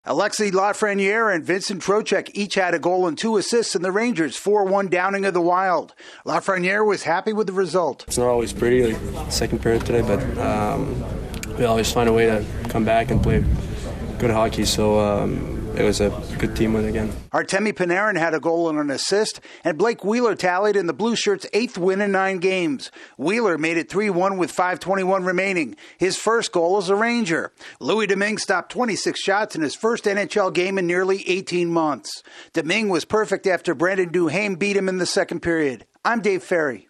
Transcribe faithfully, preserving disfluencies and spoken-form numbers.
Alexis Lafreniere and Vincent Trocheck each had a goal and two assists in the Rangers' four one downing of the Wild. Lafreniere was happy with the result. It's not always pretty, like second period today, but um, we always find a way to come back and play good hockey, so um, it was a good team win again. Artemi Panarin had a goal and an assist, and Blake Wheeler tallied in the Blue Shirts' eighth win in nine games. Wheeler made it three one with five twenty-one remaining, his first goal as a Ranger. Louis Domingue stopped twenty-six shots in his first N H L game in nearly eighteen months. Domingue was perfect after Brandon Duhaime beat him in the second period. I'm Dave Ferry.